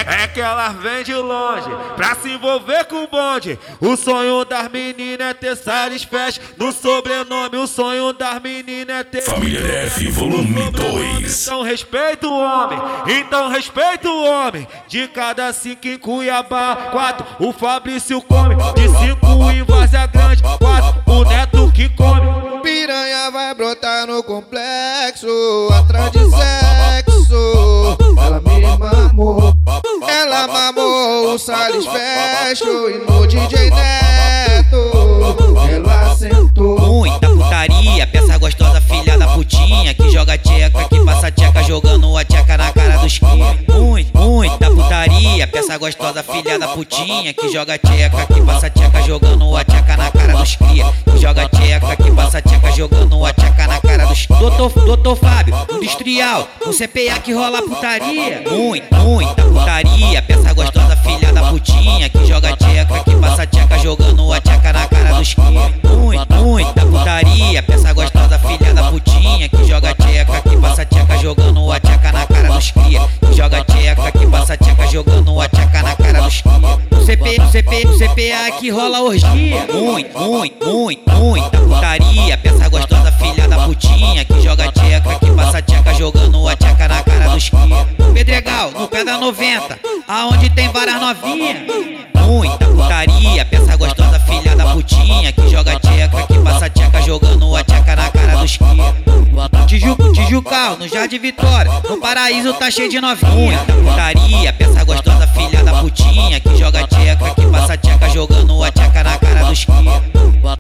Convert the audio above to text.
é que elas vêm de longe pra se envolver com o bonde. O sonho das meninas é ter satisfecho no sobrenome. O sonho das meninas é ter Família DF Volume 2. Então respeita o homem, então respeita o homem. De cada 5 em Cuiabá, 4 o Fabrício come. De 5 em Várzea Grande, 4 o Neto que come. Piranha vai brotar no complexo, atrás de sexo. Ela mamou o Salles Fashion e no DJ Neto ela sentou. Muita putaria, peça gostosa, filha da putinha, que joga tcheca, que passa tcheca jogando a tcheca na cara dos cria. Muita putaria, peça gostosa, filha da putinha, que joga tcheca, que passa tcheca jogando a tcheca na cara dos cria. Que joga tcheca, que passa tcheca jogando a tcheca na cara dos cria. Doutor Fábio, industrial, o CPA que rola putaria. Muita putaria, peça gostosa, filha da putinha, que joga tcheca, que passa tcheca jogando a tcheca na cara dos cria. Muita putaria, peça gostosa, filha da putinha, que joga tcheca, que passa tcheca jogando a tcheca na cara dos cria. Que joga tcheca, que passa tcheca jogando a tcheca na cara dos cria. No CPA que rola orgia. Muita putaria, peça gostosa, filha da putinha, que joga tcheca, que passa tcheca jogando a tcheca na cara dos cria. Pedregal, no pé da 90, aonde tem várias novinhas. Muita putaria, peça gostosa, filha da putinha, que joga tcheca, que passa tcheca jogando a tcheca na cara dos cria. Tijucal, no Jardim Vitória, no Paraíso tá cheio de novinha. Muita putaria, peça gostosa, filha da putinha, que joga tcheca, que passa tcheca jogando a tcheca na cara dos cria.